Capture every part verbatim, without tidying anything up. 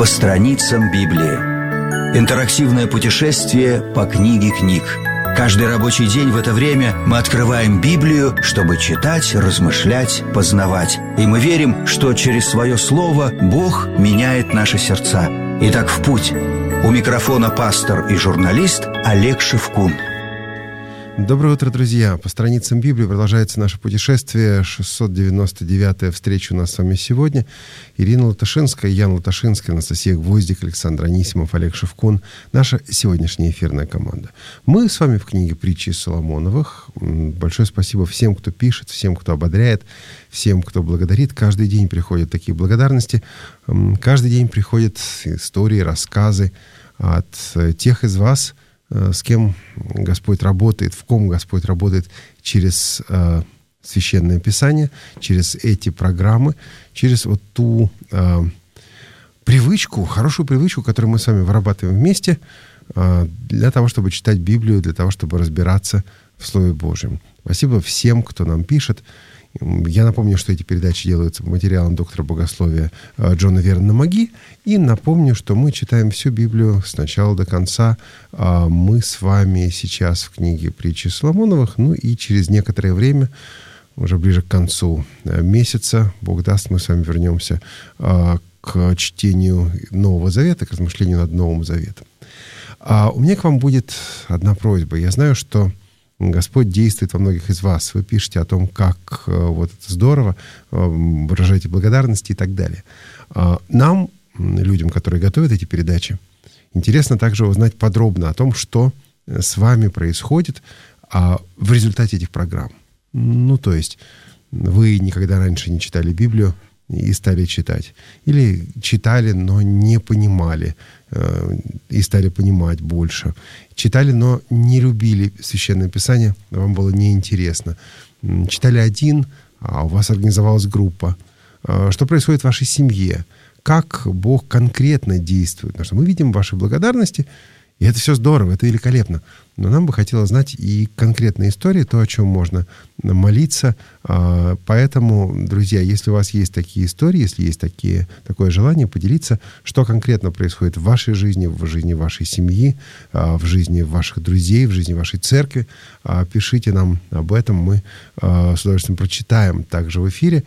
страницам Библии. Интерактивное путешествие по книге книг. Каждый рабочий день в это время мы открываем Библию, чтобы читать, размышлять, познавать. И мы верим, что через свое слово Бог меняет наши сердца. Итак, в путь. У микрофона пастор и журналист Олег Шевкун. Доброе утро, друзья! По страницам Библии продолжается наше путешествие. шестьсот девяносто девятая встреча у нас с вами сегодня. Ирина Латашинская, Ян Латашинская, Анастасия Гвоздик, Александр Анисимов, Олег Шевкун. Наша сегодняшняя эфирная команда. Мы с вами в книге «Притчи Соломоновых». Большое спасибо всем, кто пишет, всем, кто ободряет, всем, кто благодарит. Каждый день приходят такие благодарности. Каждый день приходят истории, рассказы от тех из вас, с кем Господь работает, в ком Господь работает через э, Священное Писание, через эти программы, через вот ту э, привычку, хорошую привычку, которую мы с вами вырабатываем вместе э, для того, чтобы читать Библию, для того, чтобы разбираться в Слове Божьем. Спасибо всем, кто нам пишет. Я напомню, что эти передачи делаются по материалам доктора богословия Джона Вернона Маги. И напомню, что мы читаем всю Библию с начала до конца. Мы с вами сейчас в книге «Притчи Соломоновых». Ну и через некоторое время, уже ближе к концу месяца, Бог даст, мы с вами вернемся к чтению Нового Завета, к размышлению над Новым Заветом. У меня к вам будет одна просьба. Я знаю, что Господь действует во многих из вас. Вы пишете о том, как э, вот это здорово, э, выражаете благодарность и так далее. Э, нам, людям, которые готовят эти передачи, интересно также узнать подробно о том, что с вами происходит э, в результате этих программ. Ну, то есть, вы никогда раньше не читали Библию и стали читать. Или читали, но не понимали, э, и стали понимать больше. Читали, но не любили Священное Писание, вам было неинтересно. Читали один, а у вас организовалась группа. Э, что происходит в вашей семье? Как Бог конкретно действует? Потому что мы видим ваши благодарности, и это все здорово, это великолепно. Но нам бы хотелось знать и конкретные истории, то, о чем можно молиться. Поэтому, друзья, если у вас есть такие истории, если есть такие, такое желание поделиться, что конкретно происходит в вашей жизни, в жизни вашей семьи, в жизни ваших друзей, в жизни вашей церкви, пишите нам об этом. Мы с удовольствием прочитаем также в эфире.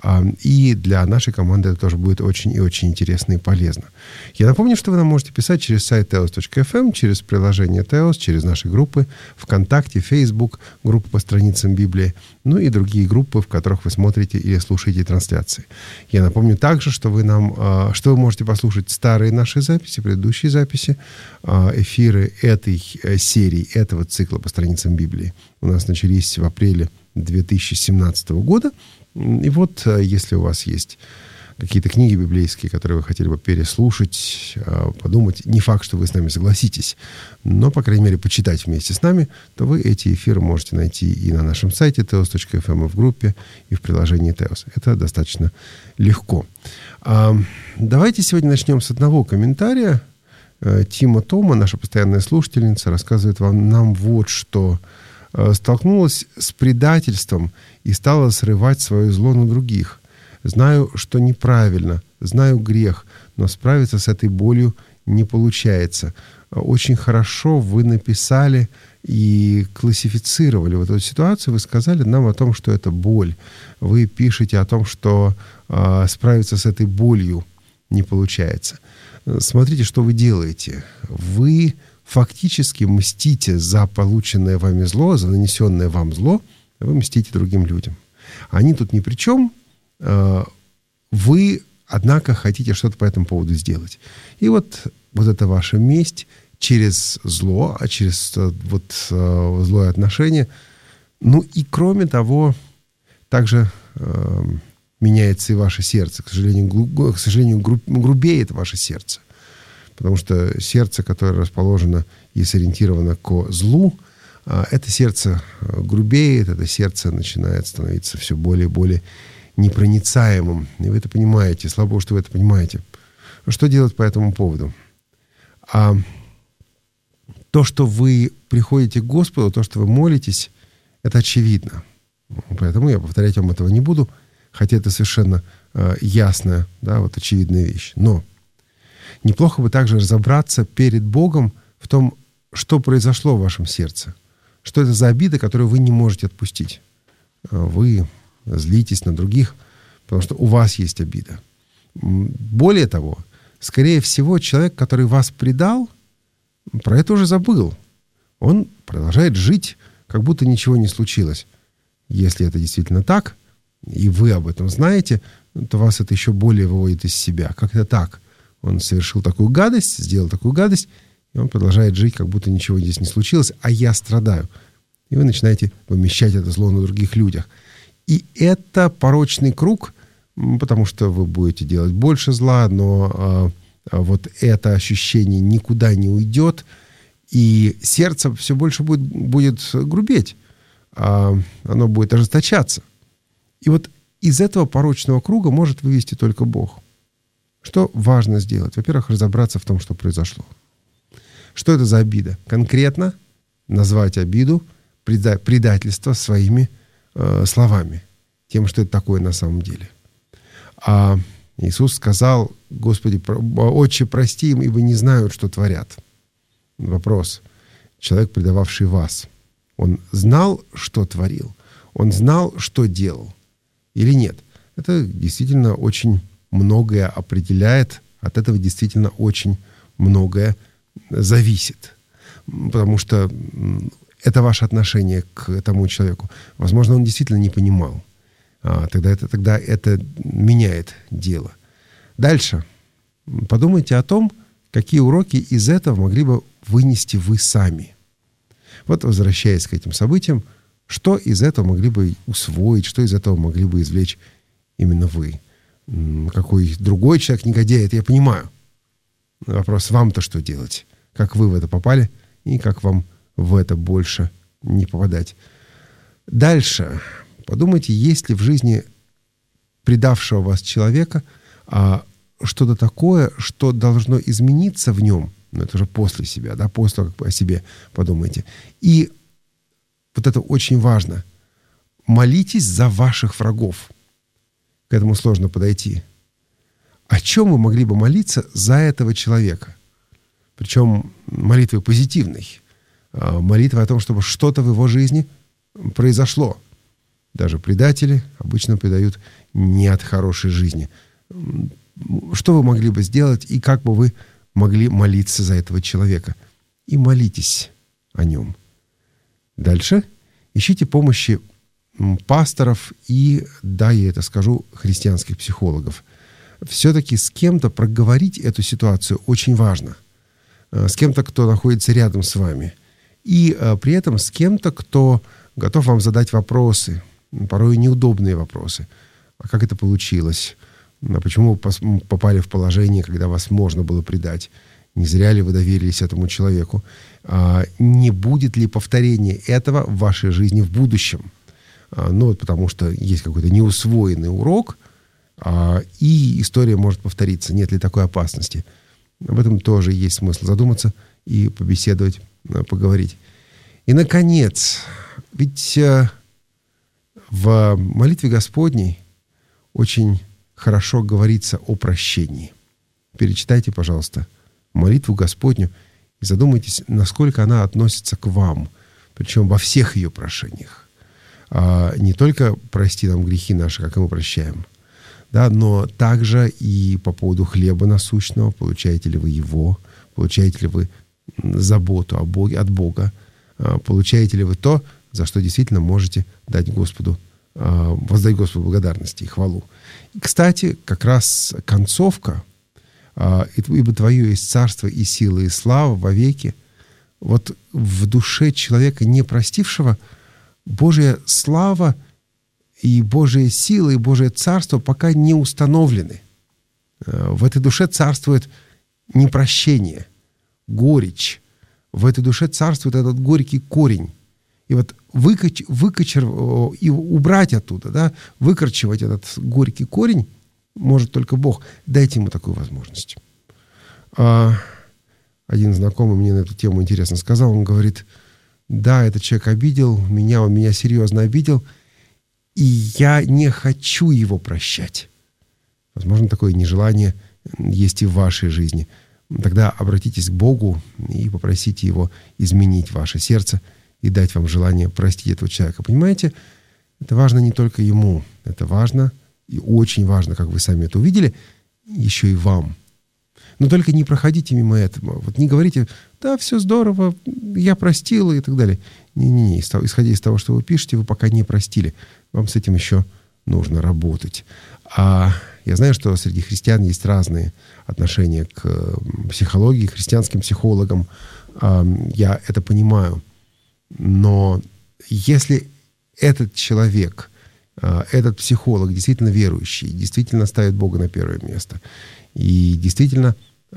И для нашей команды это тоже будет очень и очень интересно и полезно. Я напомню, что вы нам можете писать через сайт теос точка эф эм, через приложение Теос, через наши группы ВКонтакте, Facebook, группы по страницам Библии, ну и другие группы, в которых вы смотрите или слушаете трансляции. Я напомню также, что вы нам, что вы можете послушать старые наши записи, предыдущие записи, эфиры этой серии, этого цикла по страницам Библии. У нас начались в апреле две тысячи семнадцатого года. И вот, если у вас есть какие-то книги библейские, которые вы хотели бы переслушать, подумать, не факт, что вы с нами согласитесь, но, по крайней мере, почитать вместе с нами, то вы эти эфиры можете найти и на нашем сайте теос точка эф эм, и в группе, и в приложении Теос. Это достаточно легко. Давайте сегодня начнем с одного комментария. Тима Тома, наша постоянная слушательница, рассказывает вам нам вот что. Столкнулась с предательством и стала срывать свое зло на других. Знаю, что неправильно, знаю грех, но справиться с этой болью не получается. Очень хорошо вы написали и классифицировали вот эту ситуацию. Вы сказали нам о том, что это боль. Вы пишете о том, что э, справиться с этой болью не получается. Смотрите, что вы делаете. Вы фактически мстите за полученное вами зло, за нанесенное вам зло, вы мстите другим людям. Они тут ни при чем. Вы, однако, хотите что-то по этому поводу сделать. И вот, вот эта ваша месть через зло, а через вот злое отношение. Ну и кроме того, также э, меняется и ваше сердце. К сожалению, гру, к сожалению гру, грубеет ваше сердце. Потому что сердце, которое расположено и сориентировано к злу, это сердце грубеет, это сердце начинает становиться все более и более непроницаемым. И вы это понимаете. Слава Богу, что вы это понимаете. Что делать по этому поводу? А то, что вы приходите к Господу, то, что вы молитесь, это очевидно. Поэтому я повторять вам этого не буду, хотя это совершенно э, ясная, да, вот очевидная вещь. Но Неплохо бы также разобраться перед Богом в том, что произошло в вашем сердце. Что это за обида, которую вы не можете отпустить. Вы злитесь на других, потому что у вас есть обида. Более того, скорее всего, человек, который вас предал, про это уже забыл. Он продолжает жить, как будто ничего не случилось. Если это действительно так, и вы об этом знаете, то вас это еще более выводит из себя. Как это так? Он совершил такую гадость, сделал такую гадость, и он продолжает жить, как будто ничего здесь не случилось, а я страдаю. И вы начинаете вымещать это зло на других людях. И это порочный круг, потому что вы будете делать больше зла, но а, а вот это ощущение никуда не уйдет, и сердце все больше будет, будет грубеть, а оно будет ожесточаться. И вот из этого порочного круга может вывести только Бог. Что важно сделать? Во-первых, разобраться в том, что произошло. Что это за обида? Конкретно назвать обиду, преда- предательство своими э, словами, тем, что это такое на самом деле. А Иисус сказал: Господи, Отче, прости им, ибо не знают, что творят. Вопрос. Человек, предававший вас, он знал, что творил? Он знал, что делал? Или нет? Это действительно очень многое определяет. От этого действительно очень многое зависит. Потому что это ваше отношение к этому человеку. Возможно, он действительно не понимал. А, тогда, это, тогда это меняет дело. Дальше. Подумайте о том, какие уроки из этого могли бы вынести вы сами. Вот, возвращаясь к этим событиям, что из этого могли бы усвоить, что из этого могли бы извлечь именно вы? Какой другой человек негодяй, я понимаю. Вопрос: вам-то что делать? Как вы в это попали и как вам в это больше не попадать? Дальше. Подумайте, есть ли в жизни предавшего вас человека а, что-то такое, что должно измениться в нем. Но это уже после себя, да, после того, как вы о себе подумаете. И вот это очень важно. Молитесь за ваших врагов. К этому сложно подойти. О чем вы могли бы молиться за этого человека? Причем молитвой позитивной. Молитва о том, чтобы что-то в его жизни произошло. Даже предатели обычно предают не от хорошей жизни. Что вы могли бы сделать и как бы вы могли молиться за этого человека? И молитесь о нем. Дальше ищите помощи пасторов и, да, я это скажу, христианских психологов. Все-таки с кем-то проговорить эту ситуацию очень важно. С кем-то, кто находится рядом с вами. И при этом с кем-то, кто готов вам задать вопросы, порой неудобные вопросы. А как это получилось? А почему вы попали в положение, когда вас можно было предать? Не зря ли вы доверились этому человеку? А не будет ли повторения этого в вашей жизни в будущем? А, ну, вот потому что есть какой-то неусвоенный урок, а, и история может повториться. Нет ли такой опасности? Об этом тоже есть смысл задуматься и побеседовать, поговорить. И, наконец, ведь в молитве Господней очень хорошо говорится о прощении. Перечитайте, пожалуйста, молитву Господню и задумайтесь, насколько она относится к вам, причем во всех ее прошениях. А не только «прости нам грехи наши, как и мы прощаем», да, но также и по поводу хлеба насущного, получаете ли вы его, получаете ли вы заботу о Боге, от Бога, получаете ли вы то, за что действительно можете дать Господу, воздать Господу благодарности и хвалу. И, кстати, как раз концовка «Ибо Твое есть царство и сила и слава вовеки». Вот в душе человека, не простившего, Божья слава и Божья сила и Божье царство пока не установлены. В этой душе царствует непрощение, горечь. В этой душе царствует этот горький корень. И вот выкач, выкачер, и убрать оттуда, да, выкорчевать этот горький корень может только Бог. Дайте ему такую возможность. А, один знакомый мне на эту тему интересно сказал. Он говорит: да, этот человек обидел меня, он меня серьезно обидел, и я не хочу его прощать. Возможно, такое нежелание есть и в вашей жизни, тогда обратитесь к Богу и попросите Его изменить ваше сердце и дать вам желание простить этого человека. Понимаете, это важно не только ему, это важно и очень важно, как вы сами это увидели, еще и вам. Но только не проходите мимо этого. Вот не говорите: да, все здорово, я простил и так далее. Не-не-не, исходя из того, что вы пишете, вы пока не простили. Вам с этим еще нужно работать. А я знаю, что среди христиан есть разные отношения к психологии, к христианским психологам. Я это понимаю. Но если этот человек, этот психолог действительно верующий, действительно ставит Бога на первое место и действительно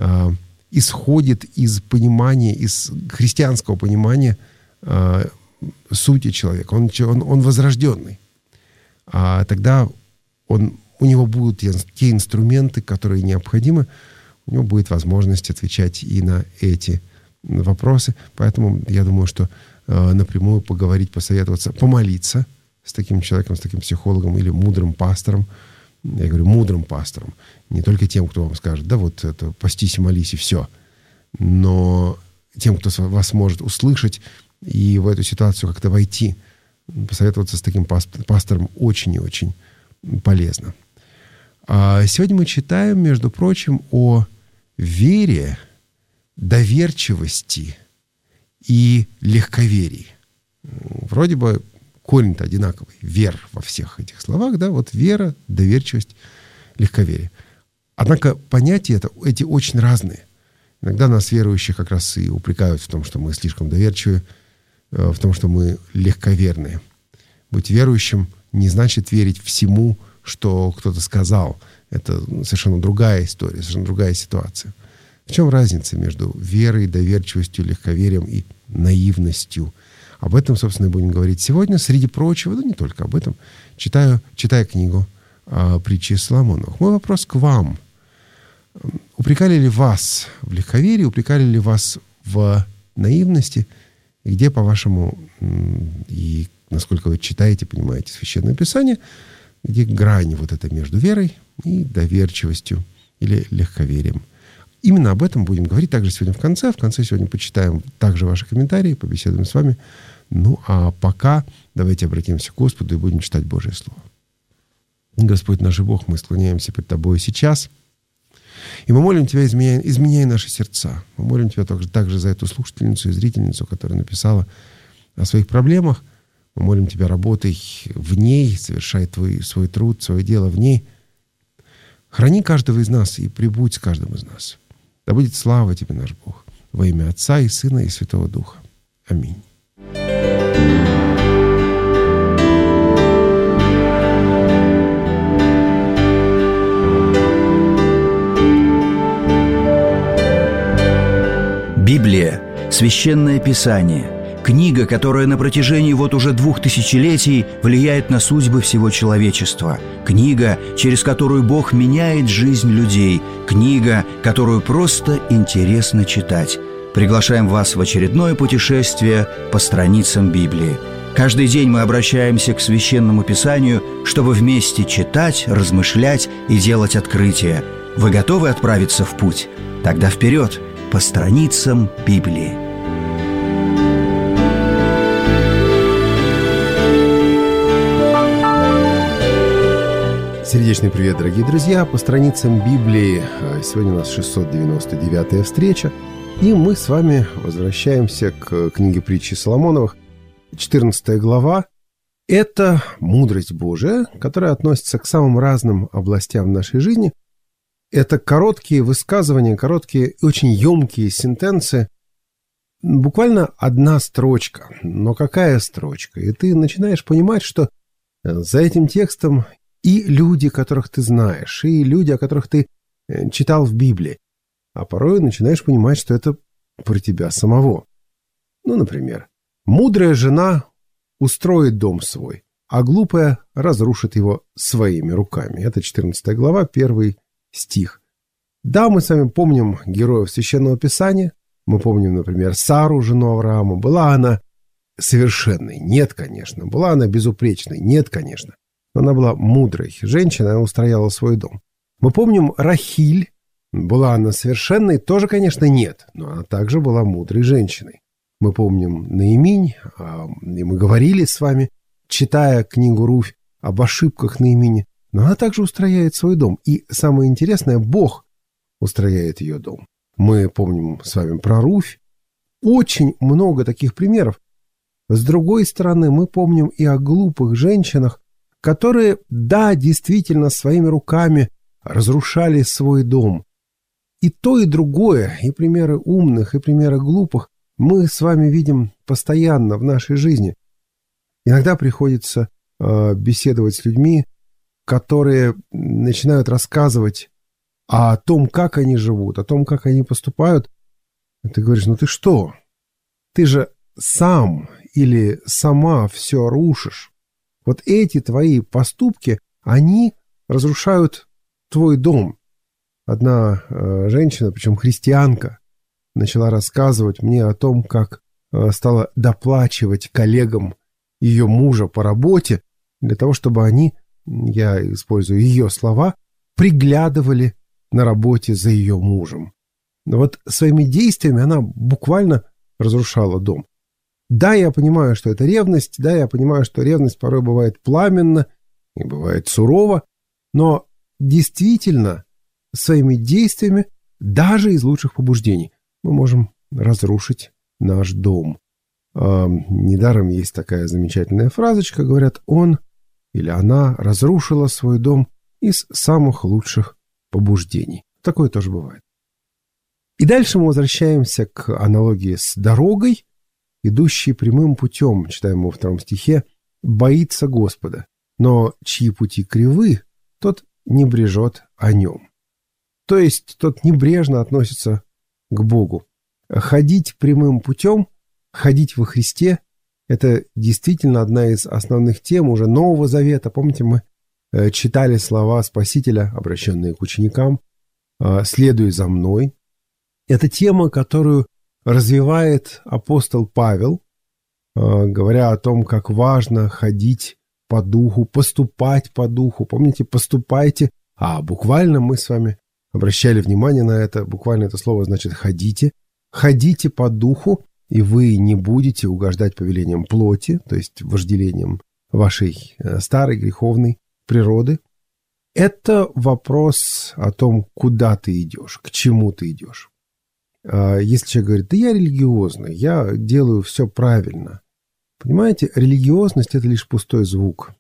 исходит из понимания, из христианского понимания сути человека, он, он, он возрожденный, а тогда он, у него будут те инструменты, которые необходимы, у него будет возможность отвечать и на эти вопросы. Поэтому я думаю, что э, напрямую поговорить, посоветоваться, помолиться с таким человеком, с таким психологом или мудрым пастором. Я говорю мудрым пастором. Не только тем, кто вам скажет: да вот это, постись и молись, и все. Но тем, кто вас может услышать и в эту ситуацию как-то войти. Посоветоваться с таким пастором очень и очень полезно. А сегодня мы читаем, между прочим, о вере, доверчивости и легковерии. Вроде бы корень-то одинаковый. Вер во всех этих словах, да, вот вера, доверчивость, легковерие. Однако понятия это, эти очень разные. Иногда нас, верующих, как раз и упрекают в том, что мы слишком доверчивы, в том, что мы легковерные. Быть верующим не значит верить всему, что кто-то сказал. Это совершенно другая история, совершенно другая ситуация. В чем разница между верой, доверчивостью, легковерием и наивностью? Об этом, собственно, и будем говорить сегодня. Среди прочего, да не только об этом, читаю, читая книгу о притче Соломоновых. Мой вопрос к вам. Упрекали ли вас в легковерии, упрекали ли вас в наивности? И где, по-вашему, и насколько вы читаете, понимаете Священное Писание, где грань вот эта между верой и доверчивостью или легковерием? Именно об этом будем говорить также сегодня в конце. В конце сегодня почитаем также ваши комментарии, побеседуем с вами. Ну, а пока давайте обратимся к Господу и будем читать Божие Слово. Господь наш Бог, мы склоняемся пред Тобой сейчас. И мы молим Тебя, изменяй, изменяй наши сердца. Мы молим Тебя также, также за эту слушательницу и зрительницу, которая написала о своих проблемах. Мы молим Тебя, работай в ней, совершай твой, свой труд, свое дело в ней. Храни каждого из нас и пребудь с каждым из нас. Да будет слава Тебе, наш Бог, во имя Отца и Сына и Святого Духа. Аминь. Библия – священное писание, книга, которая на протяжении вот уже двух тысячелетий влияет на судьбы всего человечества, книга, через которую Бог меняет жизнь людей, книга, которую просто интересно читать. Приглашаем вас в очередное путешествие по страницам Библии. Каждый день мы обращаемся к Священному Писанию, чтобы вместе читать, размышлять и делать открытия. Вы готовы отправиться в путь? Тогда вперед! По страницам Библии. Сердечный привет, дорогие друзья! По страницам Библии. Сегодня у нас шестьсот девяносто девятая встреча. И мы с вами возвращаемся к книге притчи Соломоновых. четырнадцатая глава. Это мудрость Божия, которая относится к самым разным областям нашей жизни. Это короткие высказывания, короткие и очень емкие сентенции. Буквально одна строчка. Но какая строчка? И ты начинаешь понимать, что за этим текстом и люди, которых ты знаешь, и люди, о которых ты читал в Библии. А порой начинаешь понимать, что это про тебя самого. Ну, например, мудрая жена устроит дом свой, а глупая разрушит его своими руками. Это четырнадцатая глава, первый стих. Да, мы с вами помним героев Священного Писания. Мы помним, например, Сару, жену Авраама. Была она совершенной? Нет, конечно. Была она безупречной? Нет, конечно. Но она была мудрой женщиной, она устрояла свой дом. Мы помним Рахиль, Была она совершенной? Тоже, конечно, нет, но она также была мудрой женщиной. Мы помним Наиминь, и мы говорили с вами, читая книгу Руфь, об ошибках Наимини, но она также устрояет свой дом. И самое интересное, Бог устрояет ее дом. Мы помним с вами про Руфь. Очень много таких примеров. С другой стороны, мы помним и о глупых женщинах, которые, да, действительно, своими руками разрушали свой дом. И то, и другое, и примеры умных, и примеры глупых, мы с вами видим постоянно в нашей жизни. Иногда приходится э, беседовать с людьми, которые начинают рассказывать о том, как они живут, о том, как они поступают. И ты говоришь, ну ты что? Ты же сам или сама все рушишь. Вот эти твои поступки, они разрушают твой дом. Одна э, женщина, причем христианка, начала рассказывать мне о том, как э, стала доплачивать коллегам ее мужа по работе для того, чтобы они, я использую ее слова, приглядывали на работе за ее мужем. Но вот своими действиями она буквально разрушала дом. Да, я понимаю, что это ревность, да, я понимаю, что ревность порой бывает пламенна и бывает сурова, но действительно своими действиями, даже из лучших побуждений, мы можем разрушить наш дом. А, недаром есть такая замечательная фразочка, говорят, он или она разрушила свой дом из самых лучших побуждений. Такое тоже бывает. И дальше мы возвращаемся к аналогии с дорогой, идущей прямым путем, читаем мы во втором стихе, боится Господа, но чьи пути кривы, тот не брежет о нем. То есть тот небрежно относится к Богу. Ходить прямым путем, ходить во Христе – это действительно одна из основных тем уже Нового Завета. Помните, мы читали слова Спасителя, обращенные к ученикам, «Следуй за мной». Это тема, которую развивает апостол Павел, говоря о том, как важно ходить по духу, поступать по духу. Помните, поступайте, а буквально мы с вами обращали внимание на это, буквально это слово значит «ходите». Ходите по духу, и вы не будете угождать повелениям плоти, то есть вожделениям вашей старой греховной природы. Это вопрос о том, куда ты идешь, к чему ты идешь. Если человек говорит, да я религиозный, я делаю все правильно. Понимаете, религиозность – это лишь пустой звук.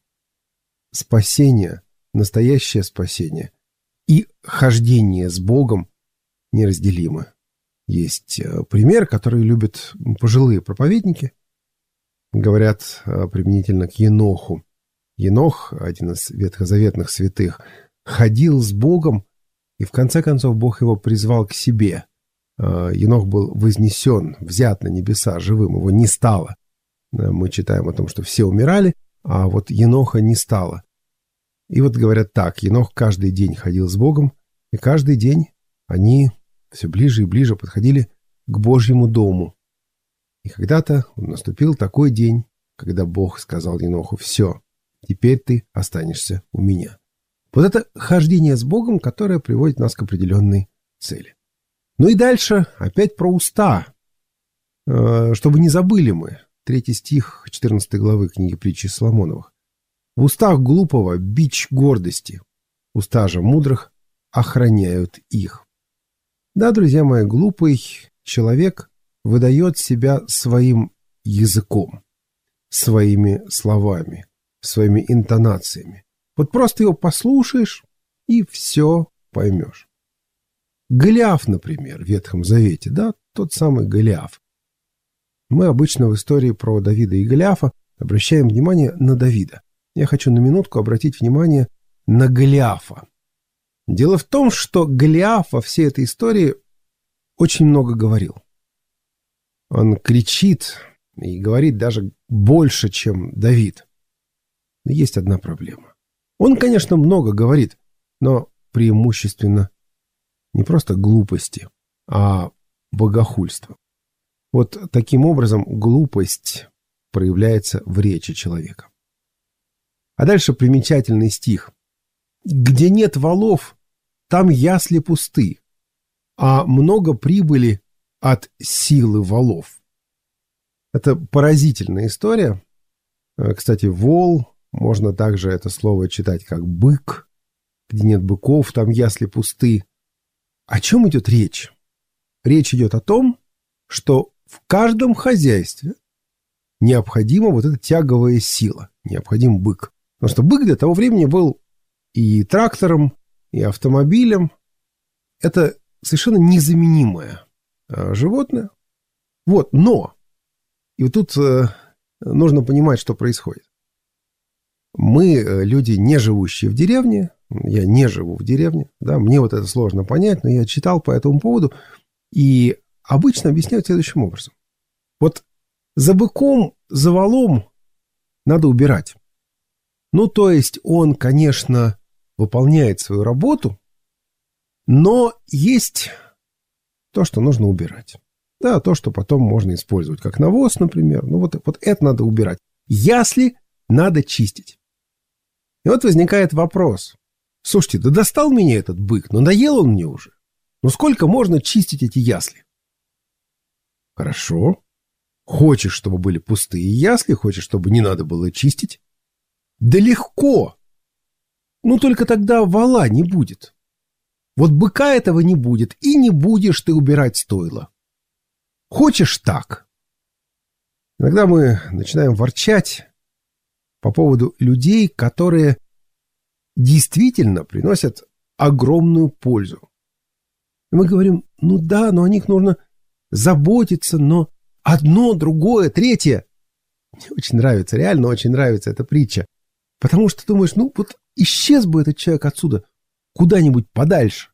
Спасение, настоящее спасение и хождение с Богом неразделимы. Есть пример, который любят пожилые проповедники. Говорят применительно к Еноху. Енох, один из ветхозаветных святых, ходил с Богом, и в конце концов Бог его призвал к себе. Енох был вознесен, взят на небеса живым, его не стало. Мы читаем о том, что все умирали, а вот Еноха не стало. И вот говорят так, Енох каждый день ходил с Богом, и каждый день они все ближе и ближе подходили к Божьему дому. И когда-то наступил такой день, когда Бог сказал Еноху, все, теперь ты останешься у меня. Вот это хождение с Богом, которое приводит нас к определенной цели. Ну и дальше опять про уста, чтобы не забыли мы. Третий стих четырнадцатой главы книги притчи Соломоновых. В устах глупого бич гордости, уста же мудрых охраняют их. Да, друзья мои, глупый человек выдает себя своим языком, своими словами, своими интонациями. Вот просто его послушаешь и все поймешь. Голиаф, например, в Ветхом Завете, да, тот самый Голиаф. Мы обычно в истории про Давида и Голиафа обращаем внимание на Давида. Я хочу на минутку обратить внимание на Голиафа. Дело в том, что Голиаф во всей этой истории очень много говорил. Он кричит и говорит даже больше, чем Давид. Но есть одна проблема. Он, конечно, много говорит, но преимущественно не просто глупости, а богохульство. Вот таким образом глупость проявляется в речи человека. А дальше примечательный стих. «Где нет волов, там ясли пусты, а много прибыли от силы валов. Это поразительная история. Кстати, вол, можно также это слово читать как бык. Где нет быков, там ясли пусты. О чем идет речь? Речь идет о том, что в каждом хозяйстве необходима вот эта тяговая сила, необходим бык. Потому что бык для того времени был и трактором, и автомобилем. Это совершенно незаменимое животное. Вот, но, и вот тут э, нужно понимать, что происходит. Мы, люди, не живущие в деревне, я не живу в деревне, да, мне вот это сложно понять, но я читал по этому поводу, и обычно объясняют следующим образом. Вот за быком, за валом надо убирать. Ну, то есть он, конечно, выполняет свою работу, но есть то, что нужно убирать. Да, то, что потом можно использовать как навоз, например. Ну, вот, вот это надо убирать. Ясли надо чистить. И вот возникает вопрос. Слушайте, да достал меня этот бык, но надоел он мне уже. Ну, сколько можно чистить эти ясли? Хорошо. Хочешь, чтобы были пустые ясли, хочешь, чтобы не надо было чистить? Да легко. Ну, только тогда вала не будет. Вот быка этого не будет, и не будешь ты убирать стойла. Хочешь так? Иногда мы начинаем ворчать по поводу людей, которые действительно приносят огромную пользу. И мы говорим, ну да, но о них нужно заботиться, но одно, другое, третье. Мне очень нравится, реально очень нравится эта притча. Потому что думаешь, ну вот исчез бы этот человек отсюда куда-нибудь подальше.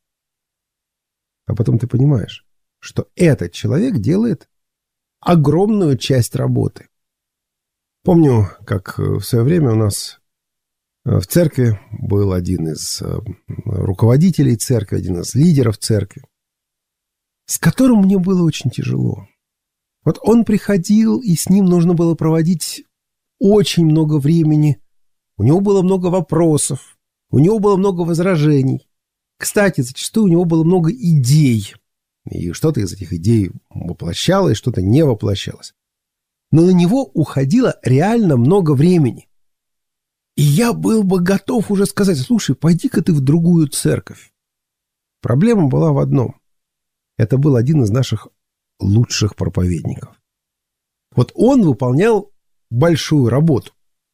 А потом ты понимаешь, что этот человек делает огромную часть работы. Помню, как в свое время у нас в церкви был один из руководителей церкви, один из лидеров церкви, с которым мне было очень тяжело. Вот он приходил, и с ним нужно было проводить очень много времени. У него было много вопросов, у него было много возражений. Кстати, зачастую у него было много идей. И что-то из этих идей воплощалось, что-то не воплощалось. Но на него уходило реально много времени. И я был бы готов уже сказать, слушай, пойди-ка ты в другую церковь. Проблема была в одном. Это был один из наших лучших проповедников. Вот он выполнял большую работу.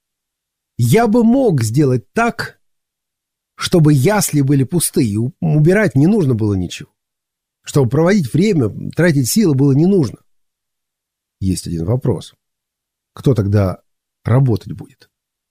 Я бы мог сделать так, чтобы ясли были пустые, убирать не нужно было ничего. Чтобы проводить время, тратить силы было не нужно. Есть один вопрос. Кто тогда работать будет?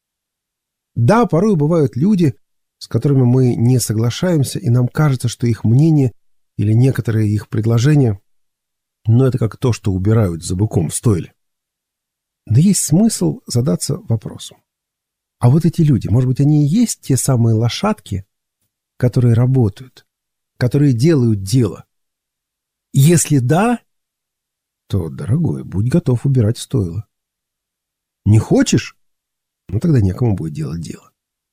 Да, порой бывают люди, с которыми мы не соглашаемся, и нам кажется, что их мнение или некоторые их предложения, но это как то, что убирают за быком в стойле. Да есть смысл задаться вопросом. А вот эти люди, может быть, они и есть те самые лошадки, которые работают, которые делают дело? Если да, то, дорогой, будь готов убирать стойло. Не хочешь? Ну, тогда некому будет делать дело.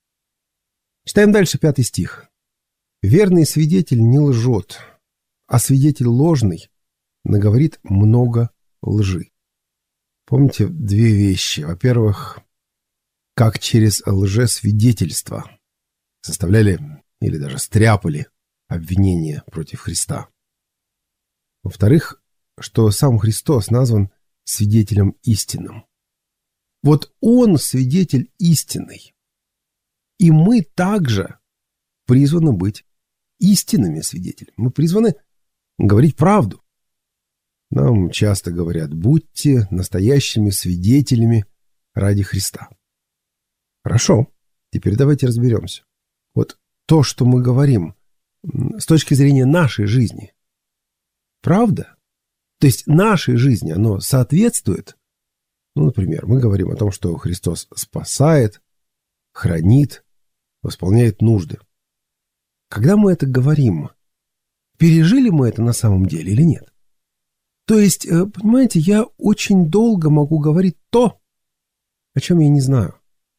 Читаем дальше пятый стих. «Верный свидетель не лжет, а свидетель ложный наговорит много лжи». Помните две вещи. Во-первых, как через лжесвидетельство составляли или даже стряпали обвинения против Христа. Во-вторых, что сам Христос назван свидетелем истинным. Вот Он свидетель истинный. И мы также призваны быть истинными свидетелями. Мы призваны говорить правду. Нам часто говорят, будьте настоящими свидетелями ради Христа. Хорошо, теперь давайте разберемся. Вот то, что мы говорим с точки зрения нашей жизни, правда? То есть нашей жизни оно соответствует? Ну, например, мы говорим о том, что Христос спасает, хранит, восполняет нужды. Когда мы это говорим, пережили мы это на самом деле или нет? То есть, понимаете, я очень долго могу говорить то, о чем я не знаю.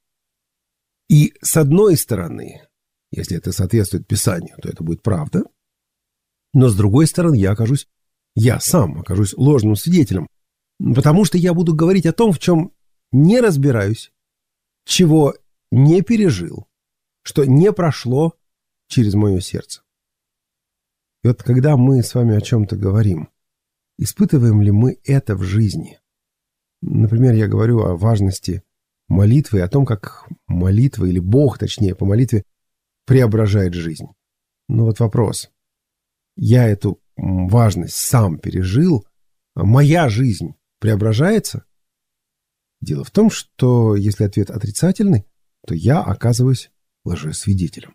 И с одной стороны, если это соответствует Писанию, то это будет правда. Но с другой стороны, я окажусь, я сам окажусь ложным свидетелем, потому что я буду говорить о том, в чем не разбираюсь, чего не пережил, что не прошло через мое сердце. И вот когда мы с вами о чем-то говорим, испытываем ли мы это в жизни? Например, я говорю о важности молитвы, о том, как молитва, или Бог, точнее, по молитве преображает жизнь. Но вот вопрос. Я эту важность сам пережил, а моя жизнь преображается? Дело в том, что если ответ отрицательный, то я оказываюсь лжесвидетелем.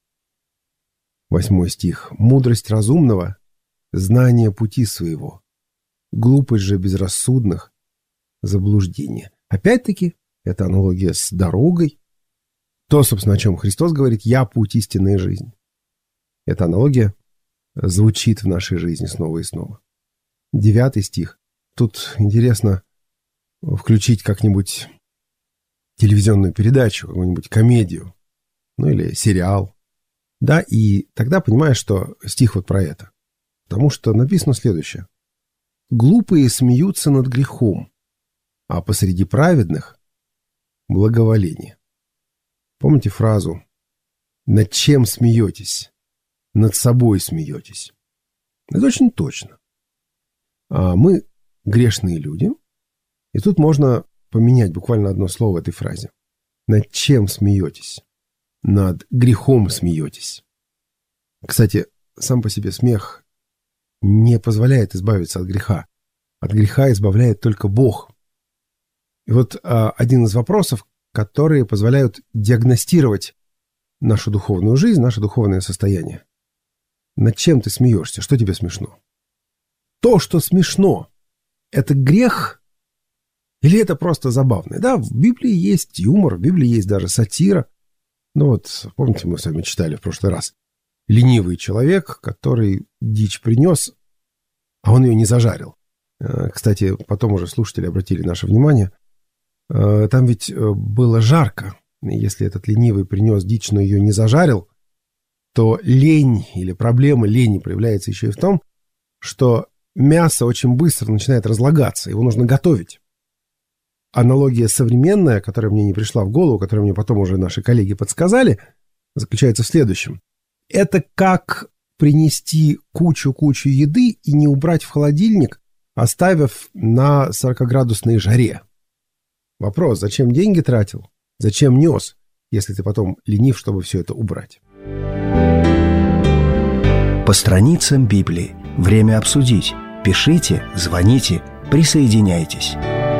Восьмой стих. «Мудрость разумного — знание пути своего, глупость же безрассудных — заблуждение». Опять-таки, это аналогия с дорогой. То, собственно, о чем Христос говорит: «Я путь, истинная жизнь». Эта аналогия звучит в нашей жизни снова и снова. Девятый стих. Тут интересно включить как-нибудь телевизионную передачу, какую-нибудь комедию, ну или сериал. Да, и тогда понимаешь, что стих вот про это. Потому что написано следующее. «Глупые смеются над грехом, а посреди праведных — благоволение». Помните фразу «Над чем смеетесь? Над собой смеетесь». Это очень точно. А мы грешные люди, и тут можно поменять буквально одно слово в этой фразе. Над чем смеетесь? Над грехом смеетесь. Кстати, сам по себе смех не позволяет избавиться от греха. От греха избавляет только Бог. И вот а, один из вопросов, которые позволяют диагностировать нашу духовную жизнь, наше духовное состояние. Над чем ты смеешься? Что тебе смешно? То, что смешно, это грех или это просто забавно? Да, в Библии есть юмор, в Библии есть даже сатира. Ну вот, помните, мы с вами читали в прошлый раз. Ленивый человек, который дичь принес, а он ее не зажарил. Кстати, потом уже слушатели обратили наше внимание. Там ведь было жарко. Если этот ленивый принес дичь, но ее не зажарил, то лень или проблема лени проявляется еще и в том, что мясо очень быстро начинает разлагаться, его нужно готовить. Аналогия современная, которая мне не пришла в голову, которую мне потом уже наши коллеги подсказали, заключается в следующем. Это как принести кучу-кучу еды и не убрать в холодильник, оставив на сорокаградусной жаре. Вопрос, зачем деньги тратил? Зачем нес, если ты потом ленив, чтобы все это убрать? По страницам Библии. Время обсудить. Пишите, звоните, присоединяйтесь.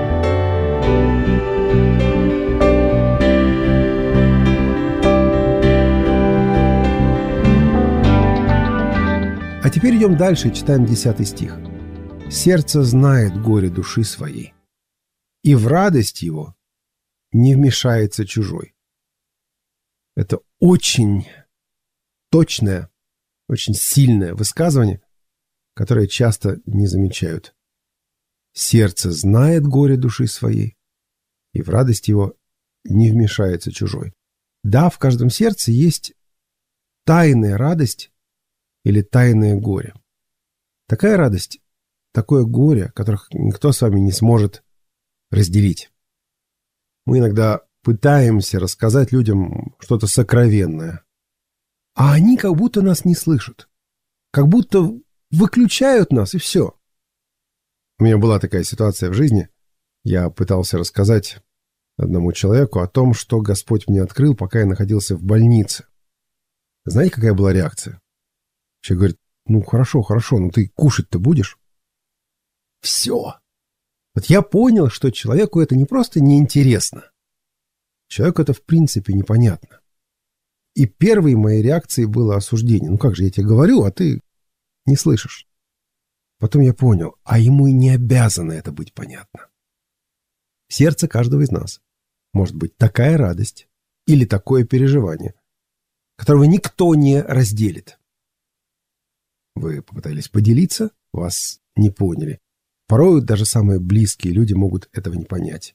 А теперь идем дальше и читаем десятый стих. «Сердце знает горе души своей, и в радость его не вмешается чужой». Это очень точное, очень сильное высказывание, которое часто не замечают. Сердце знает горе души своей, и в радость его не вмешается чужой. Да, в каждом сердце есть тайная радость или тайное горе. Такая радость, такое горе, которых никто с вами не сможет разделить. Мы иногда пытаемся рассказать людям что-то сокровенное, а они как будто нас не слышат, как будто выключают нас, и все. У меня была такая ситуация в жизни. Я пытался рассказать одному человеку о том, что Господь мне открыл, пока я находился в больнице. Знаете, какая была реакция? Человек говорит: ну хорошо, хорошо, но ты кушать-то будешь? Все. Вот я понял, что человеку это не просто неинтересно. Человеку это в принципе непонятно. И первой моей реакцией было осуждение. Ну как же, я тебе говорю, а ты не слышишь. Потом я понял, а ему и не обязано это быть понятно. В сердце каждого из нас может быть такая радость или такое переживание, которого никто не разделит. Вы попытались поделиться, вас не поняли. Порой даже самые близкие люди могут этого не понять.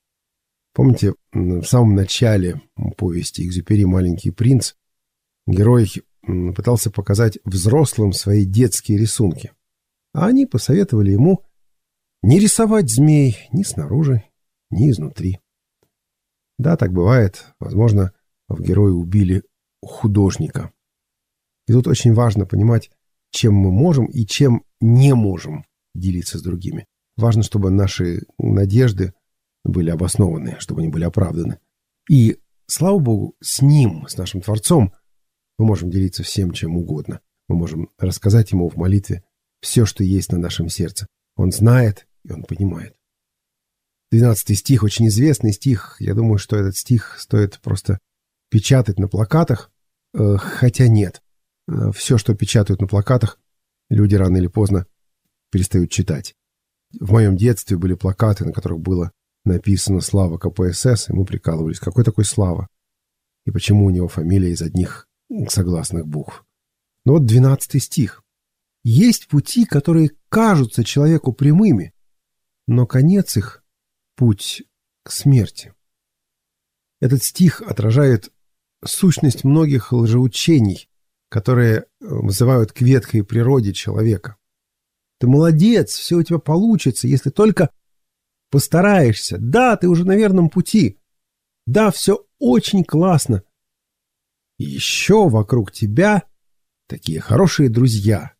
Помните, в самом начале повести Экзюпери «Маленький принц» герой пытался показать взрослым свои детские рисунки. А они посоветовали ему не рисовать змей ни снаружи, ни изнутри. Да, так бывает. Возможно, в герое убили художника. И тут очень важно понимать, чем мы можем и чем не можем делиться с другими. Важно, чтобы наши надежды были обоснованы, чтобы они были оправданы. И, слава Богу, с Ним, с нашим Творцом, мы можем делиться всем, чем угодно. Мы можем рассказать Ему в молитве все, что есть на нашем сердце. Он знает и Он понимает. Двенадцатый стих, очень известный стих. Я думаю, что этот стих стоит просто печатать на плакатах. Хотя нет. Все, что печатают на плакатах, люди рано или поздно перестают читать. В моем детстве были плакаты, на которых было написано «Слава ка пэ эс эс», и мы прикалывались. Какой такой Слава? И почему у него фамилия из одних согласных букв? Но вот двенадцатый стих. Есть пути, которые кажутся человеку прямыми, но конец их — путь к смерти. Этот стих отражает сущность многих лжеучений, которые вызывают к ветхой природе человека. Ты молодец, все у тебя получится, если только постараешься. Да, ты уже на верном пути. Да, все очень классно. И еще вокруг тебя такие хорошие друзья.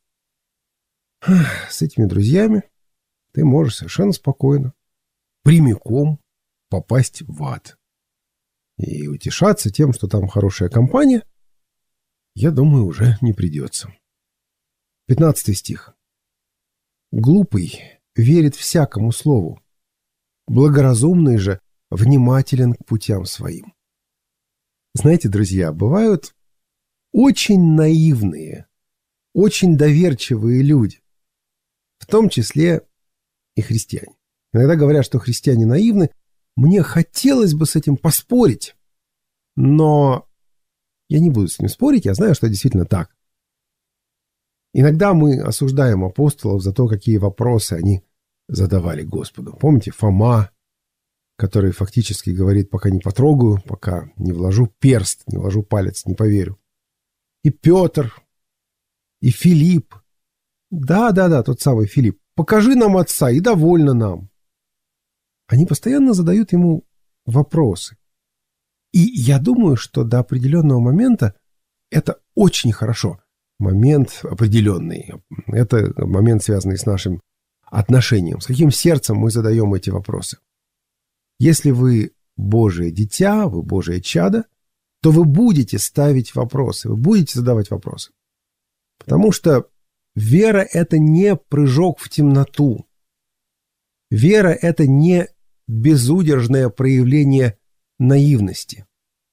С этими друзьями ты можешь совершенно спокойно, прямиком попасть в ад. И утешаться тем, что там хорошая компания, я думаю, уже не придется. Пятнадцатый стих. Глупый верит всякому слову, благоразумный же внимателен к путям своим. Знаете, друзья, бывают очень наивные, очень доверчивые люди, в том числе и христиане. Иногда говорят, что христиане наивны. Мне хотелось бы с этим поспорить, но я не буду с ним спорить, я знаю, что действительно так. Иногда мы осуждаем апостолов за то, какие вопросы они задавали Господу. Помните, Фома, который фактически говорит: пока не потрогаю, пока не вложу перст, не вложу палец, не поверю. И Петр, и Филипп. Да-да-да, тот самый Филипп. Покажи нам Отца, и довольно нам. Они постоянно задают ему вопросы. И я думаю, что до определенного момента это очень хорошо. Момент определенный. Это момент, связанный с нашим отношением. С каким сердцем мы задаем эти вопросы. Если вы Божие дитя, вы Божие чадо, то вы будете ставить вопросы, вы будете задавать вопросы. Потому что вера – это не прыжок в темноту. Вера – это не безудержное проявление наивности.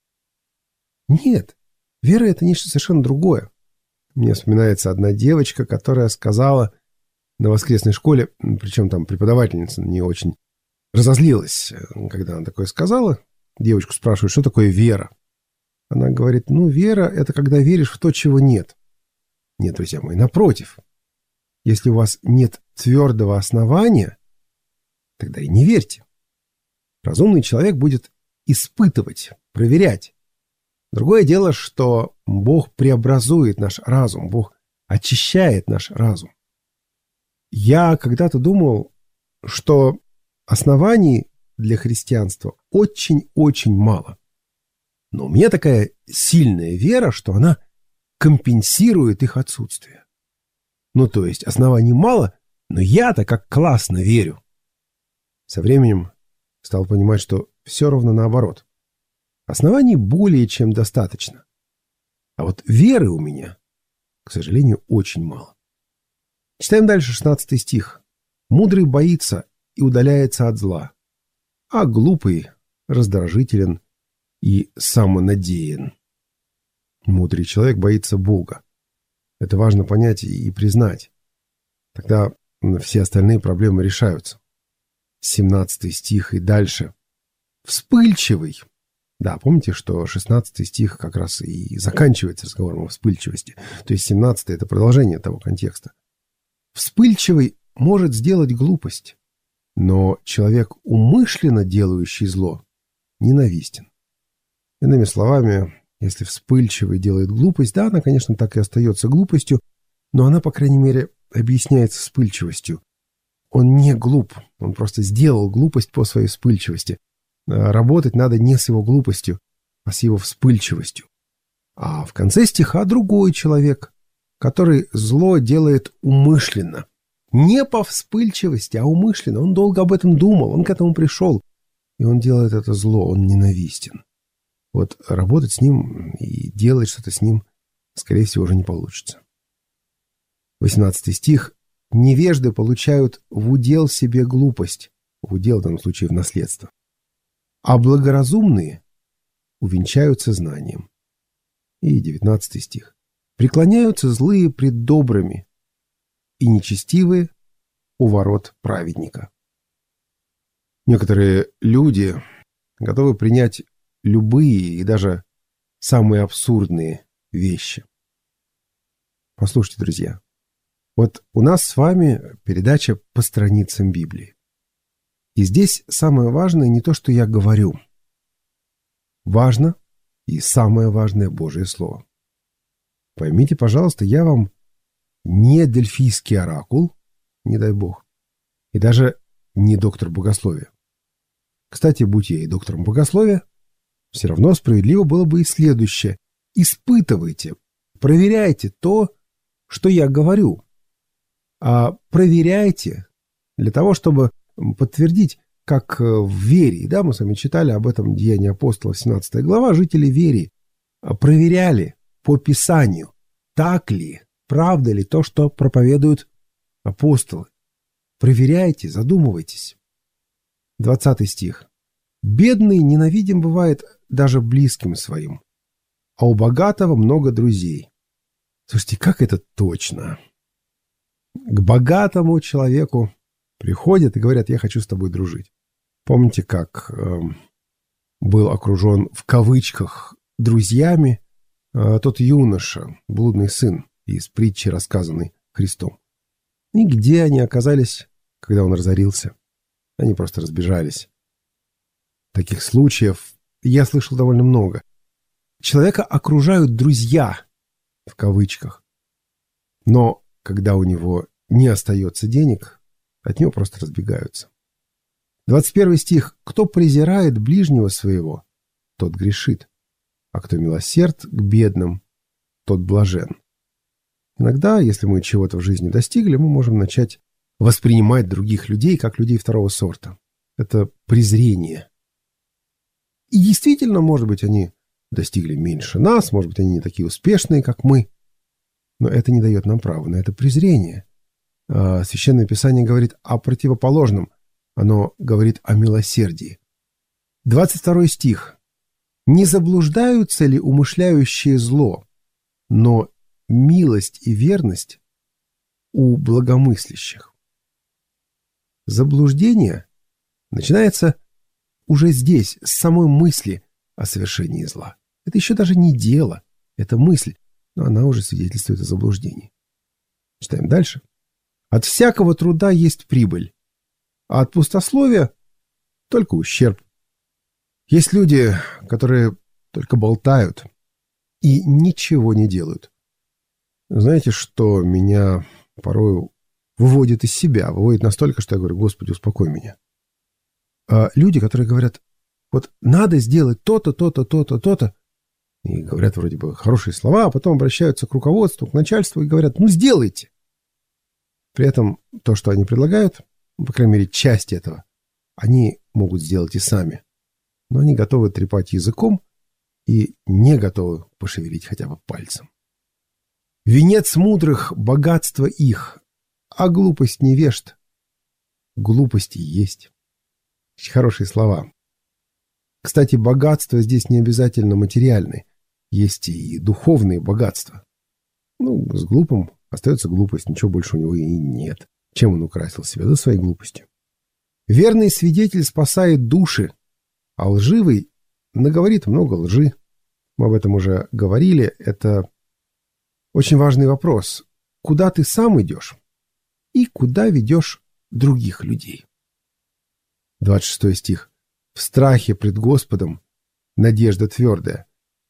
Нет, вера – это нечто совершенно другое. Мне вспоминается одна девочка, которая сказала на воскресной школе, причем там преподавательница не очень разозлилась, когда она такое сказала. Девочку спрашивают, что такое вера. Она говорит: ну, вера – это когда веришь в то, чего нет. Нет, друзья мои, напротив. Если у вас нет твердого основания, тогда и не верьте. Разумный человек будет испытывать, проверять. Другое дело, что Бог преобразует наш разум, Бог очищает наш разум. Я когда-то думал, что оснований для христианства очень-очень мало. Но у меня такая сильная вера, что она компенсирует их отсутствие. Ну, то есть оснований мало, но я-то как классно верю. Со временем стал понимать, что все ровно наоборот. Оснований более чем достаточно. А вот веры у меня, к сожалению, очень мало. Читаем дальше шестнадцатый стих. «Мудрый боится и удаляется от зла, а глупый раздражителен и самонадеян». Мудрый человек боится Бога. Это важно понять и признать. Тогда все остальные проблемы решаются. семнадцатый стих и дальше. «Вспыльчивый». Да, помните, что шестнадцатый стих как раз и заканчивается разговором о вспыльчивости. То есть семнадцатый – это продолжение того контекста. Вспыльчивый может сделать глупость, но человек, умышленно делающий зло, ненавистен. Иными словами, Если вспыльчивый делает глупость, да, она, конечно, так и остается глупостью, но она, по крайней мере, объясняется вспыльчивостью. Он не глуп, он просто сделал глупость по своей вспыльчивости. Работать надо не с его глупостью, а с его вспыльчивостью. А в конце стиха другой человек, который зло делает умышленно. Не по вспыльчивости, а умышленно. Он долго об этом думал, он к этому пришел. И он делает это зло, он ненавистен. Вот работать с ним и делать что-то с ним, скорее всего, уже не получится. восемнадцатый стих. «Невежды получают в удел себе глупость». В удел, в данном случае, в наследство. «А благоразумные увенчаются знанием». И девятнадцатый стих. «Преклоняются злые пред добрыми, и нечестивые у ворот праведника». Некоторые люди готовы принять любые и даже самые абсурдные вещи. Послушайте, друзья, вот у нас с вами передача по страницам Библии. И здесь самое важное не то, что я говорю. Важно и самое важное Божие Слово. Поймите, пожалуйста, я вам не дельфийский оракул, не дай бог, и даже не доктор богословия. Кстати, будь я и доктором богословия, все равно справедливо было бы и следующее. Испытывайте, проверяйте то, что я говорю. А проверяйте для того, чтобы подтвердить, как в Верии, да, мы с вами читали об этом Деянии апостолов, семнадцатая глава, жители Верии проверяли по Писанию, так ли, правда ли то, что проповедуют апостолы. Проверяйте, задумывайтесь. двадцатый стих. «Бедный ненавидим бывает даже близким своим, а у богатого много друзей». Слушайте, как это точно? К богатому человеку приходят и говорят: «Я хочу с тобой дружить». Помните, как э, был окружен в кавычках друзьями э, тот юноша, блудный сын из притчи, рассказанной Христом? И где они оказались, когда он разорился? Они просто разбежались. Таких случаев я слышал довольно много. Человека окружают друзья, в кавычках, но когда у него не остается денег, от него просто разбегаются. двадцать первый стих. «Кто презирает ближнего своего, тот грешит, а кто милосерд к бедным, тот блажен». Иногда, если мы чего-то в жизни достигли, мы можем начать воспринимать других людей как людей второго сорта. Это презрение. И действительно, может быть, они достигли меньше нас, может быть, они не такие успешные, как мы, но это не дает нам права на это презрение. Священное Писание говорит о противоположном. Оно говорит о милосердии. двадцать второй стих. «Не заблуждаются ли умышляющие зло, но милость и верность у благомыслящих». Заблуждение начинается уже здесь, с самой мысли о совершении зла. Это еще даже не дело, это мысль, но она уже свидетельствует о заблуждении. Читаем дальше. «От всякого труда есть прибыль, а от пустословия только ущерб». Есть люди, которые только болтают и ничего не делают. Знаете, что меня порой выводит из себя, выводит настолько, что я говорю: «Господи, успокой меня». А люди, которые говорят: вот надо сделать то-то, то-то, то-то, то-то, и говорят вроде бы хорошие слова, а потом обращаются к руководству, к начальству и говорят: ну сделайте. При этом то, что они предлагают, по крайней мере, часть этого, они могут сделать и сами. Но они готовы трепать языком и не готовы пошевелить хотя бы пальцем. «Венец мудрых — богатство их, а глупость невежд глупости есть». Хорошие слова. Кстати, богатство здесь не обязательно материальное. Есть и духовные богатства. Ну, с глупым остается глупость, ничего больше у него и нет. Чем он украсил себя? Да своей глупостью. «Верный свидетель спасает души, а лживый наговорит много лжи». Мы об этом уже говорили. Это очень важный вопрос. Куда ты сам идешь и куда ведешь других людей? двадцать шестой стих. «В страхе пред Господом надежда твердая,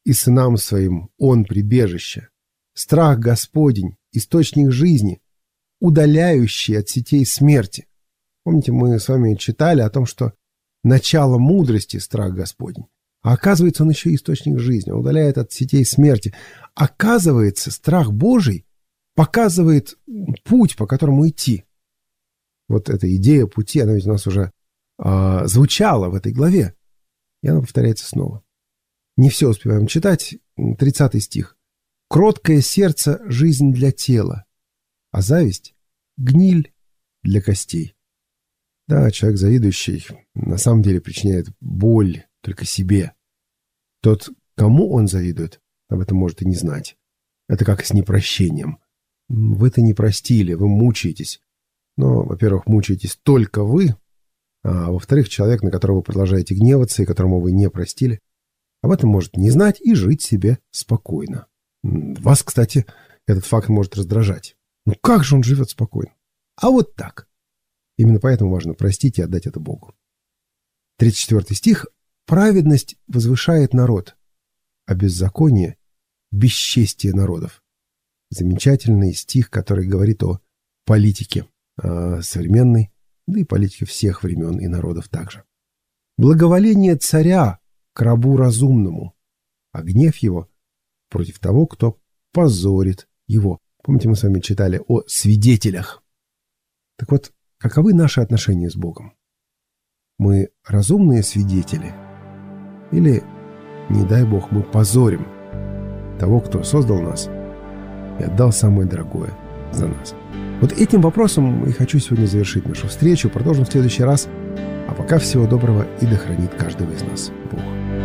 и сынам своим Он прибежище. Страх Господень, источник жизни, удаляющий от сетей смерти. Помните, мы с вами читали о том, что начало мудрости – страх Господень. А оказывается, он еще и источник жизни, он удаляет от сетей смерти. Оказывается, страх Божий показывает путь, по которому идти. Вот эта идея пути, она ведь у нас уже э, звучала в этой главе. И она повторяется снова. Не все успеваем читать. тридцатый стих. «Кроткое сердце – жизнь для тела, а зависть – гниль для костей». Да, человек завидующий на самом деле причиняет боль только себе. Тот, кому он завидует, об этом может и не знать. Это как с непрощением. Вы-то не простили, вы мучаетесь. Но, во-первых, мучаетесь только вы, а во-вторых, человек, на которого вы продолжаете гневаться и которому вы не простили, об этом может не знать и жить себе спокойно. Вас, кстати, этот факт может раздражать. Ну как же он живет спокойно? А вот так. Именно поэтому важно простить и отдать это Богу. тридцать четвёртый стих. «Праведность возвышает народ, а беззаконие – бесчестие народов». Замечательный стих, который говорит о политике о современной, да и политике всех времен и народов также. «Благоволение царя к рабу разумному, а гнев его против того, кто позорит его». Помните, мы с вами читали о свидетелях. Так вот, каковы наши отношения с Богом? Мы разумные свидетели? Или, не дай Бог, мы позорим того, кто создал нас и отдал самое дорогое за нас? Вот этим вопросом и хочу сегодня завершить нашу встречу. Продолжим в следующий раз. А пока всего доброго и да хранит каждого из нас Бог.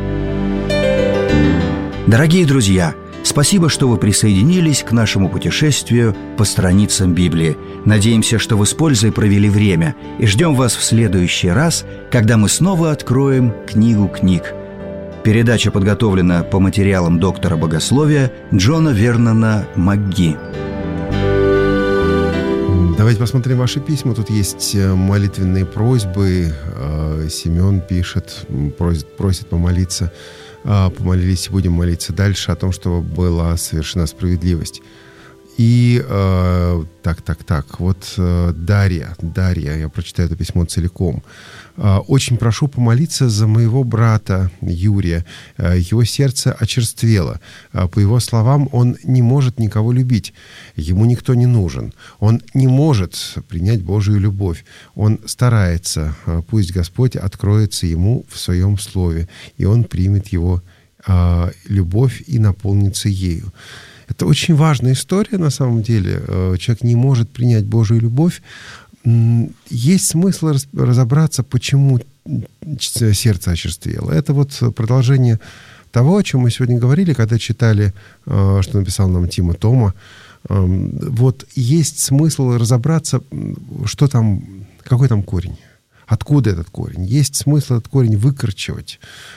Дорогие друзья, спасибо, что вы присоединились к нашему путешествию по страницам Библии. Надеемся, что вы с пользой провели время, и ждем вас в следующий раз, когда мы снова откроем книгу книг. Передача подготовлена по материалам доктора богословия Джона Вернона МакГи. Давайте посмотрим ваши письма. Тут есть молитвенные просьбы. Семен пишет, просит, просит помолиться. Помолились и будем молиться дальше о том, чтобы была совершена справедливость. И э, так, так, так, вот э, Дарья, Дарья, я прочитаю это письмо целиком. Э, «Очень прошу помолиться за моего брата Юрия. Э, его сердце очерствело. Э, по его словам, он не может никого любить. Ему никто не нужен. Он не может принять Божию любовь. Он старается. Э, пусть Господь откроется ему в своем слове, и он примет его э, любовь и наполнится ею». Это очень важная история, на самом деле. Человек не может принять Божию любовь. Есть смысл разобраться, почему сердце очерствело. Это вот продолжение того, о чем мы сегодня говорили, когда читали, что написал нам Тима Тома. Вот есть смысл разобраться, что там, какой там корень, откуда этот корень. Есть смысл этот корень выкорчевать.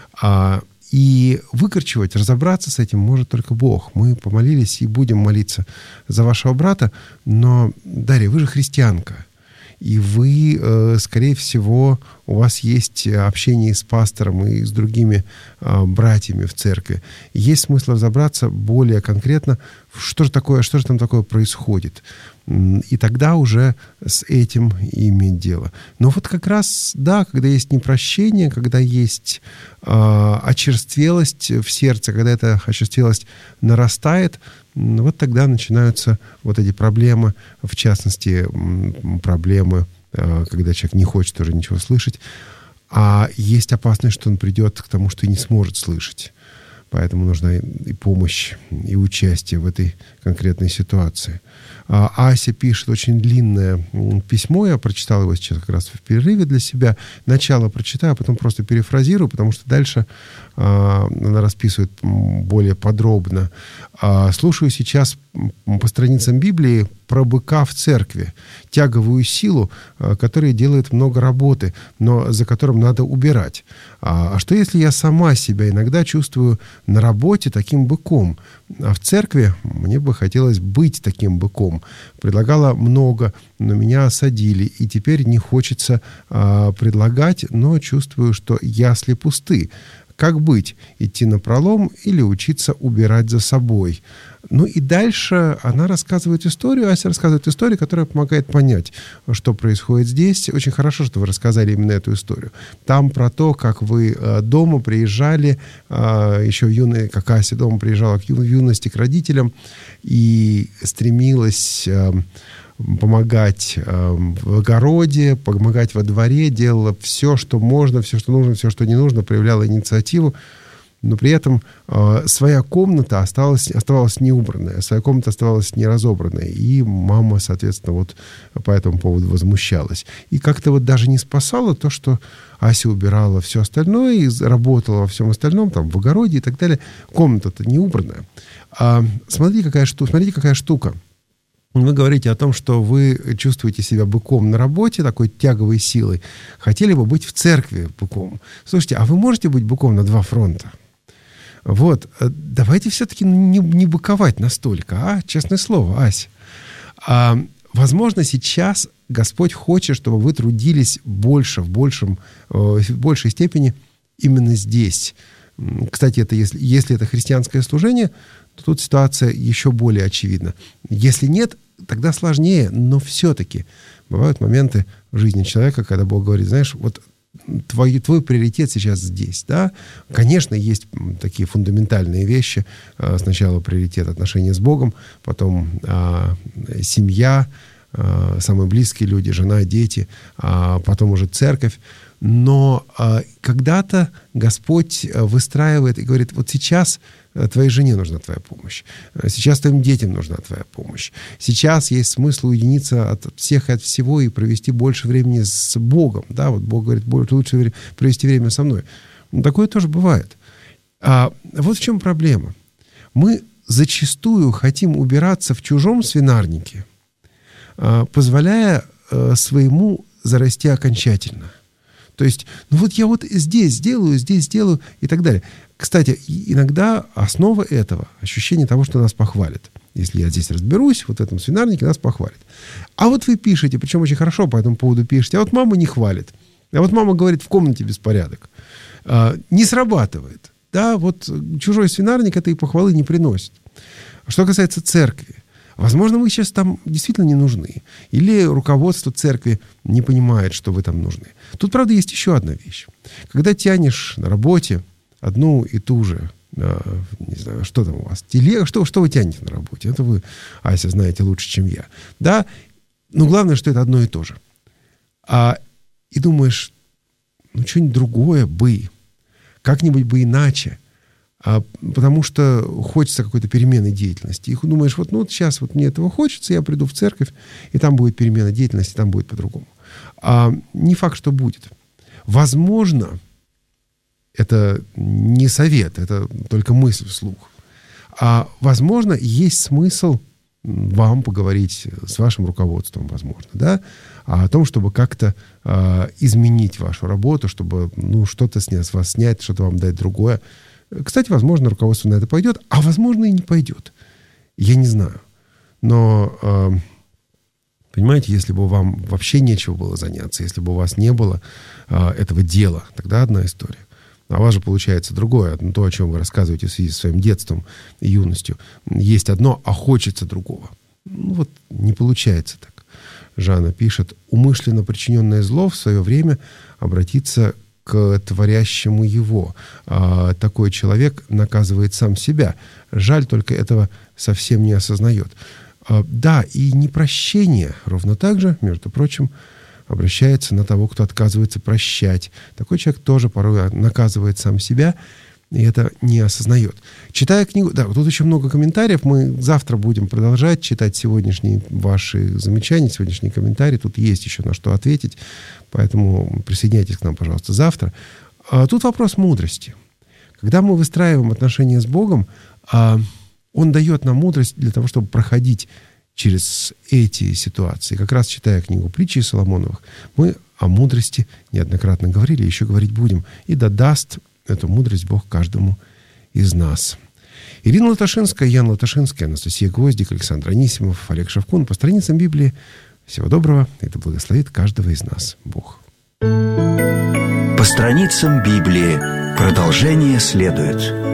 И выкорчевать, разобраться с этим может только Бог. Мы помолились и будем молиться за вашего брата, но, Дарья, вы же христианка, и вы, скорее всего, у вас есть общение с пастором и с другими братьями в церкви. Есть смысл разобраться более конкретно, что же такое, что же там такое происходит. И тогда уже с этим иметь дело. Но вот как раз, да, когда есть непрощение, когда есть э, очерствелость в сердце, когда эта очерствелость нарастает, вот тогда начинаются вот эти проблемы, в частности, проблемы, э, когда человек не хочет уже ничего слышать, а есть опасность, что он придет к тому, что и не сможет слышать. Поэтому нужна и помощь, и участие в этой конкретной ситуации. Ася пишет очень длинное письмо, я прочитал его сейчас как раз в перерыве для себя. Начало прочитаю, а потом просто перефразирую, потому что дальше она расписывает более подробно. Слушаю сейчас по страницам Библии про быка в церкви, тяговую силу, которая делает много работы, но за которым надо убирать. А что если я сама себя иногда чувствую на работе таким быком, а в церкви мне бы хотелось быть таким быком? Предлагала много, но меня осадили, и теперь не хочется а, предлагать, но чувствую, что ясли пусты. Как быть? Идти напролом или учиться убирать за собой? Ну и дальше она рассказывает историю, Ася рассказывает историю, которая помогает понять, что происходит здесь. Очень хорошо, что вы рассказали именно эту историю. Там про то, как вы дома приезжали, еще в юной, как Ася дома приезжала в юности к родителям и стремилась помогать в огороде, помогать во дворе, делала все, что можно, все, что нужно, все, что не нужно, проявляла инициативу. Но при этом э, своя комната осталась, оставалась неубранная, своя комната оставалась неразобранной. И мама, соответственно, вот по этому поводу возмущалась. И как-то вот даже не спасало то, что Ася убирала все остальное и работала во всем остальном, там, в огороде и так далее. Комната-то не убранная. А, смотрите, какая штука, смотрите, какая штука. Вы говорите о том, что вы чувствуете себя быком на работе, такой тяговой силой. Хотели бы быть в церкви быком. Слушайте, а вы можете быть быком на два фронта? Вот, давайте все-таки не, не быковать настолько, а? Честное слово, Ася. А, возможно, сейчас Господь хочет, чтобы вы трудились больше, в, большем, в большей степени именно здесь. Кстати, это если, если это христианское служение, то тут ситуация еще более очевидна. Если нет, тогда сложнее, но все-таки бывают моменты в жизни человека, когда Бог говорит, знаешь, вот Твой, твой приоритет сейчас здесь, да? Конечно, есть такие фундаментальные вещи. Сначала приоритет отношения с Богом, потом а, семья, а, самые близкие люди, жена, дети, а потом уже церковь. Но а, когда-то Господь выстраивает и говорит, вот сейчас твоей жене нужна твоя помощь, сейчас твоим детям нужна твоя помощь. Сейчас есть смысл уединиться от всех и от всего и провести больше времени с Богом. Да? Вот Бог говорит, лучше провести время со мной. Но такое тоже бывает. А вот в чем проблема. Мы зачастую хотим убираться в чужом свинарнике, позволяя своему зарасти окончательно. То есть, ну вот я вот здесь сделаю, здесь сделаю и так далее. Кстати, иногда основа этого — ощущение того, что нас похвалят. Если я здесь разберусь, вот в этом свинарнике нас похвалят. А вот вы пишете, причем очень хорошо по этому поводу пишете, а вот мама не хвалит. А вот мама говорит, в комнате беспорядок. А, не срабатывает. Да, вот чужой свинарник этой похвалы не приносит. Что касается церкви, возможно, вы сейчас там действительно не нужны. Или руководство церкви не понимает, что вы там нужны. Тут, правда, есть еще одна вещь. Когда тянешь на работе одну и ту же, э, не знаю, что там у вас, телега, что, что вы тянете на работе? Это вы, Ася, знаете лучше, чем я. Да? Но главное, что это одно и то же. А, и думаешь, ну, что-нибудь другое бы, как-нибудь бы иначе. А, потому что хочется какой-то перемены деятельности. И думаешь, вот, ну, вот сейчас вот мне этого хочется, я приду в церковь, и там будет перемена деятельности, там будет по-другому. А, не факт, что будет. Возможно, это не совет, это только мысль вслух. А, возможно, есть смысл вам поговорить с вашим руководством, возможно, да, о том, чтобы как-то а, изменить вашу работу, чтобы, ну, что-то с вас снять, что-то вам дать другое. Кстати, возможно, руководство на это пойдет, а возможно и не пойдет. Я не знаю. Но, э, понимаете, если бы вам вообще нечего было заняться, если бы у вас не было э, этого дела, тогда одна история. А у вас же получается другое. То, о чем вы рассказываете в связи со своим детством и юностью. Есть одно, а хочется другого. Ну вот не получается так. Жанна пишет, умышленно причиненное зло в свое время обратится к творящему его. А, такой человек наказывает сам себя. Жаль, только этого совсем не осознает. А, да, и непрощение ровно так же, между прочим, обращается на того, кто отказывается прощать. Такой человек тоже порой наказывает сам себя, и это не осознает. Читая книгу... Да, тут еще много комментариев. Мы завтра будем продолжать читать сегодняшние ваши замечания, сегодняшние комментарии. Тут есть еще на что ответить. Поэтому присоединяйтесь к нам, пожалуйста, завтра. А тут вопрос мудрости. Когда мы выстраиваем отношения с Богом, Он дает нам мудрость для того, чтобы проходить через эти ситуации. Как раз читая книгу «Притчи Соломоновых», мы о мудрости неоднократно говорили, еще говорить будем. И да даст эту мудрость Бог каждому из нас. Ирина Латашинская, Ян Латашинский, Анастасия Гвоздик, Александр Анисимов, Олег Шевкун. По страницам Библии. Всего доброго. Это благословит каждого из нас Бог. По страницам Библии. Продолжение следует.